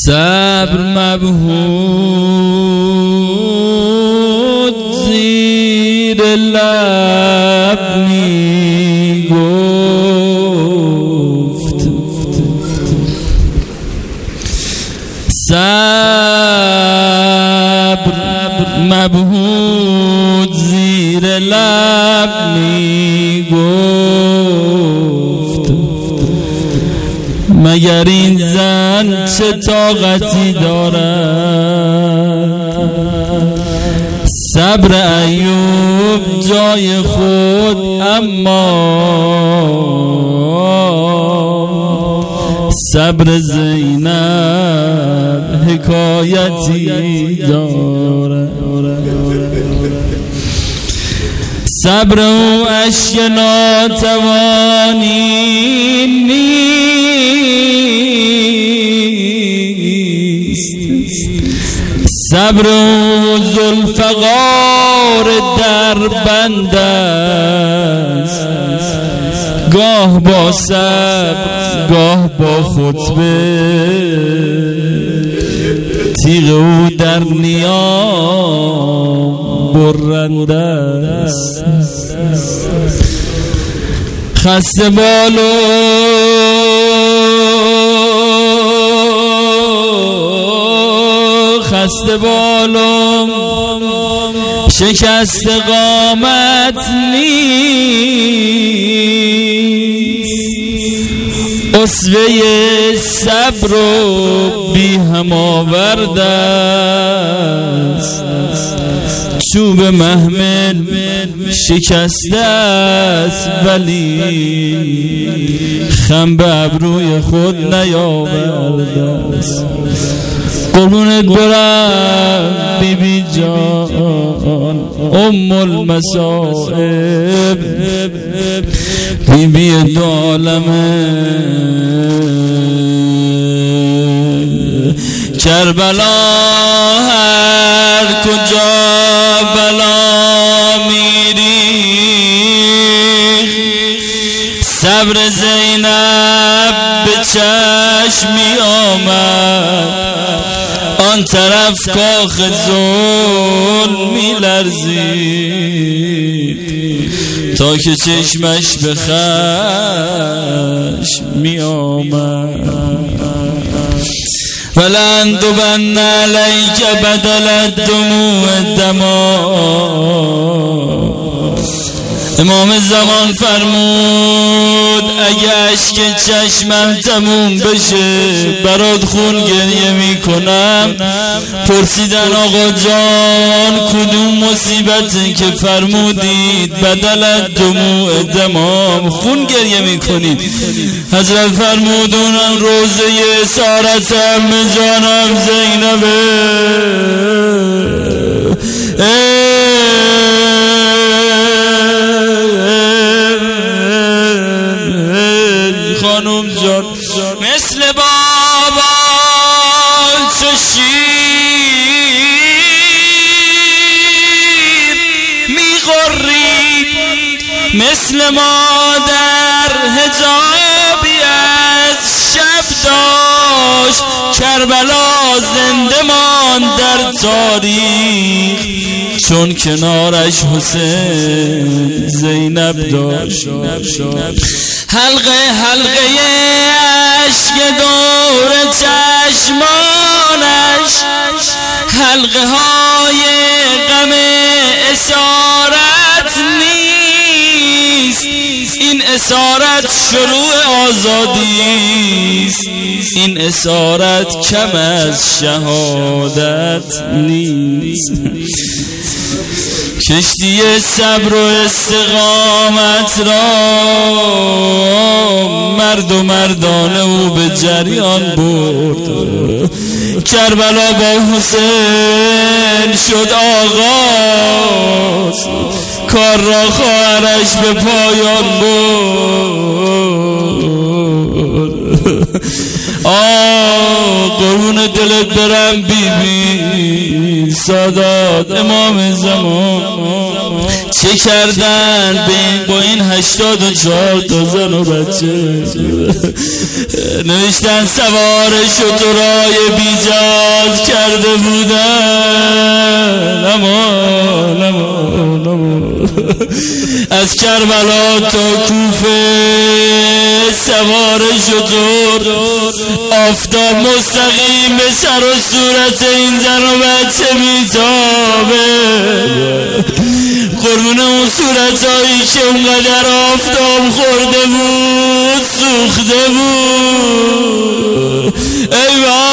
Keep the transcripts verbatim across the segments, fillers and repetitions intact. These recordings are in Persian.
صبر مبهود زیر لب می گفت، صبر مبهود زیر لب می گفت، مگر این زن چه طاقتی دارد؟ صبر ایوب جای خود، اما صبر زینب حکایتی دارد. صبر او اشک ناتوانی نیست، صبر او ذوالفقار در بند است، گاه با صبر گاه با خطبه، تیغ او در نیام برنده است. خسته بالو خسته بالو شکست قامت نیست، اسوه صبر و بی هم آورده است، چوب محمل شکسته است ولی خم به ابروی خود نیاورده است. قربونت برم بی بی جان ام المصائب، بی بی دو عالمه کربلا، هر کجا بلا میری صبر زینب به چشم می آمد، آن طرف کاخ ظلم می لرزید تا که چشمش به خشم می آمد. فلندبن علیک بدل الدموع دما. امام زمان فرمود اگه اشک چشمم تموم بشه برات خون گریه میکنم. پرسیدن آقا جان کدوم مصیبته که فرمودید بدل الدموع دما خون گریه میکنید؟ حضرت فرمودونم روزه اسارتم جانم زینبه. خانم جان مثل بابا چو شیر میغری، مثل مادر حجابی از شب داشت، کربلا زنده ماند در تاریخ چون کنارش حسین زینب داشت. حلقه حلقه اشک دور چشمانش، حلقه های غم اسارت نیست، این اسارت شروع آزادی است، این اسارت کم از شهادت نیست. کشتی صبر و استقامت را مرد و مردانه او به جریان برد، کربلا با حسین شد آغاز، کار را خواهرش به پایان برد. آه قربون دلت برم بی بی سادات امام زمان چه کردن با این هشتاد و چهار تا زن و بچه؟ نوشتن سوار شترهای بیجاز کرده بودن. امان امان امان از کربلا تا کوفه سوار شتر، آفتاب مستقیم به سر و صورت این زن و بچه میتابه. قربون اون صورتایی که اونقدر آفتاب خورده بود سوخته بود. ای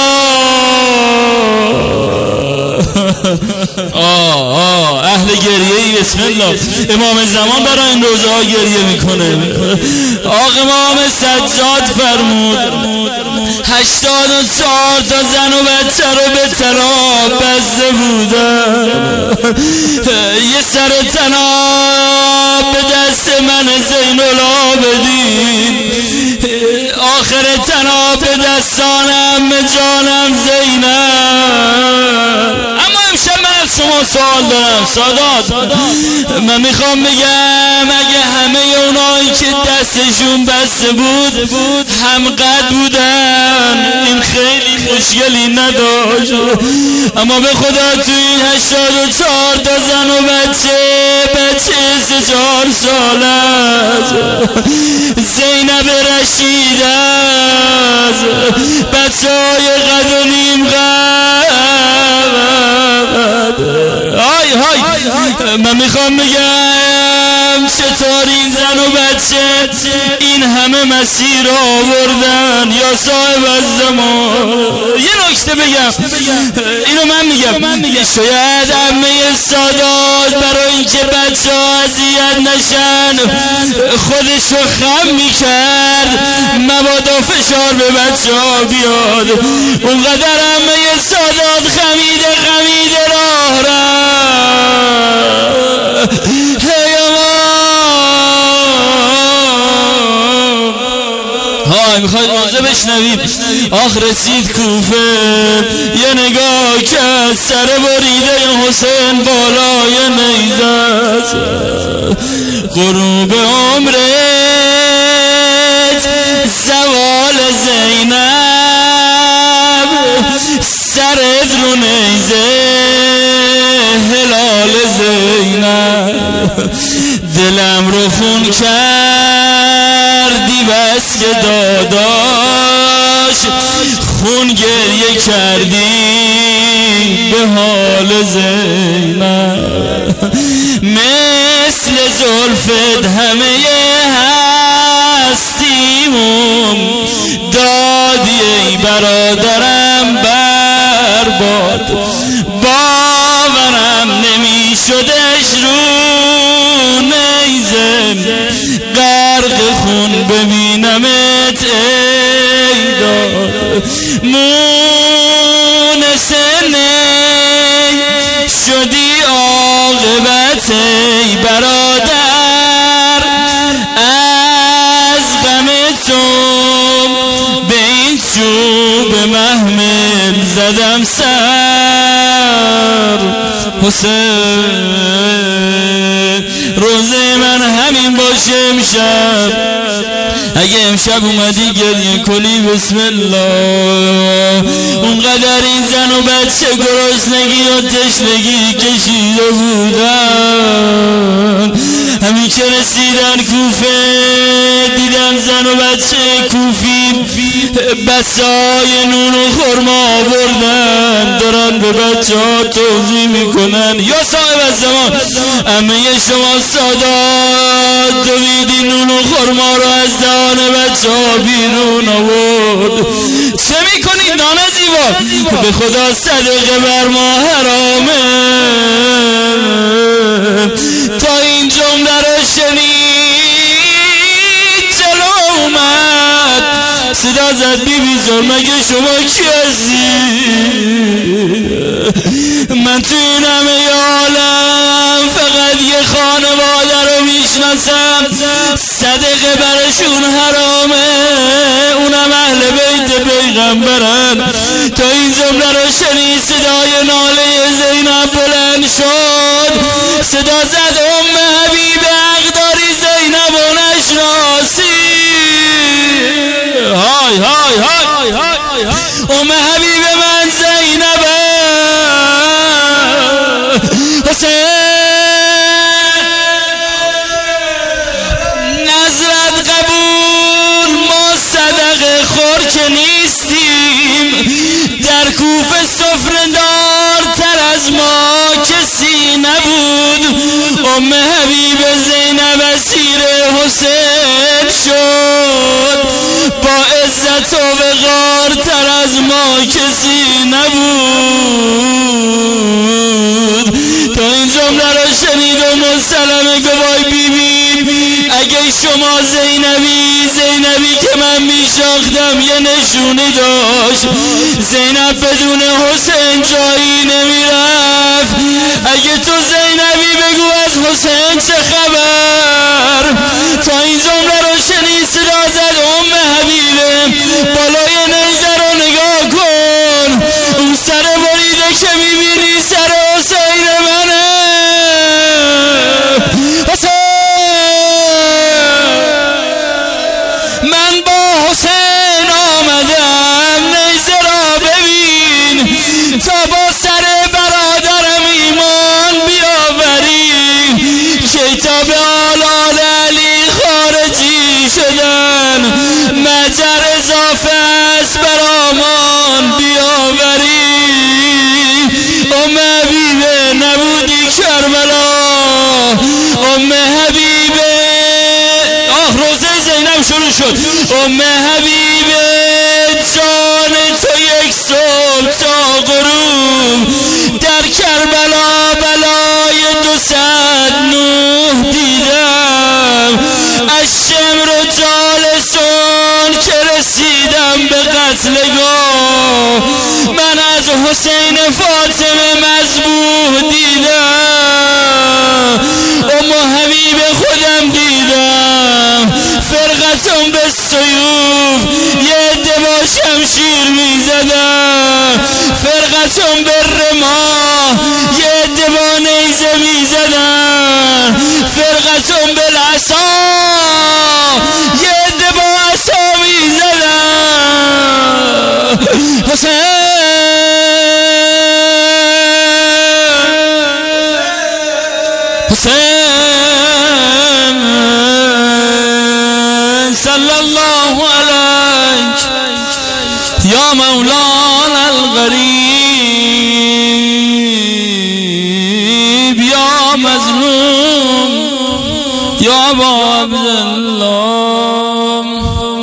آه آه اهل گریه‌ای بسم الله. امام زمان برای این روزه ها گریه میکنه. آقا امام سجاد فرمود هشتاد و چهار تا زن و بچه رو به طلا بسته بودن. یه سر طناب به دست من زین العابدین، آخر طناب به دستانم جانم زینب. اما امشب من از شما سوال دارم سادات، من میخوام بگم اگه همه اونایی که دستشون بسته بود هم قد بودن این خیلی مشکلی نداشت. اما به خدا تو این هشتاد و چهار تا زن و بچه بچه سه چهار ساله است، زینب رشید است، بچه های قد و نیم قد. آی های من میخوام بگم چطور این زن و بچه این همه مسیر آوردن یا صاحب الزمان. یه نکته بگم اینو من میگم، شاید عمه سادات برای اینکه بچه ها اذیت نشن خودشو خم میکرد مبادا فشار به بچه ها بیاد. اونقدر عمه سادات خمیده خمیده راه رفت. هی های میخواید موزه بشنویم. آخ رسید کوفه یه نگاه که سر بریده حسین بالای نیزه است. غروب عمرت زوال زینب، سرت رو نیزه هلال زینب. دلم رو خون کردی بس که داداش، خون گریه کردی به حال زینب. مثل زلفت همه هستیمون دادی ای برادرم برباد. باورم نمی شدش رو نیزم غرق خون ببینمت ای داد. مونس نی شدی عاقبت ای برادر، از غم تو به این چوب محمل زدم سر. حسین روزه من همین باشه امشب. اگه امشب اومدی گریه کنی بسم الله. اونقدر این زن و بچه گرسنگی و تشنگی کشیده بودن، همین که رسیدن کوفه دیدن زن و بچه کوفی بسای نون و خرما آوردن دارن به بچه ها توضیح میکنن. یا صاحب الزمان همه شما سادات دویدی نون و خرما رو از دهان بچه ها بیرون آورد. چه میکنید نانه زیبا؟ به خدا صدقه بر ما حرامه. تا این جمله رو شنید جلو اومد صدا زد بی بی زور مگه شما کی هستی؟ من تو این همه عالم فقط یه خانواده رو میشناسم، صدقه برشون حرامه، اونم اهل بیت پیغمبرن. تا این جمله رو شنید صدای ناله زینب بلند شد، صدا زد ام حبیب حق داری زینب و نشناسی. های های های های ام حبیب من زینبه. حسین نظرت قبول، ما صدقه خور که نیستیم، در کوفه سفره‌دار تر از ما کسی نبود. ام حبیب زینب اسیر حسین شد، با عزت و وقار تر از ما کسی نبود. تا این جمله را شنید و مسلمه گوای بیبی اگه شما زینبی، زینبی که من میشاختم یه نشونی داشت، زینب بدون حسین جایی نمیرفت. اگه تو زینبی بگو از حسین چه خبر. تا این جمله رو شنید صدا زد ام حبیبه بالای نیزه رو نگاه کن، اون سر بریده که میبینی سر حسین منه. من با حسین آمدم، نیزه را ببین تا با سر برادرم ایمان بیاوری. کتاب آلال علی خارجی شدن، مجر اضافه است برامان بیاوری. ام حبیبه نبودی کربلا، ام حبیبه آه روزه زینب شروع شد. ام حبیبه جان تو یک صبح تا غروب، در کربلا بلای دو صد نوح دیدم. از شمر و جالسون که رسیدم به قتلگاه، من از حسین فاطمه مذبوح دیدم. ام حبیب خودم دیدم، فرقتون به سیوف یه عده با شمشیر میزدم، فرقتون به رماه یه عده با نیزه میزدم، فرقتون به العصا یه عده با عصا میزدم. حسین حسین صلی الله علیک یا مولانا الغریب یا مظلوم یا ابا عبدالله.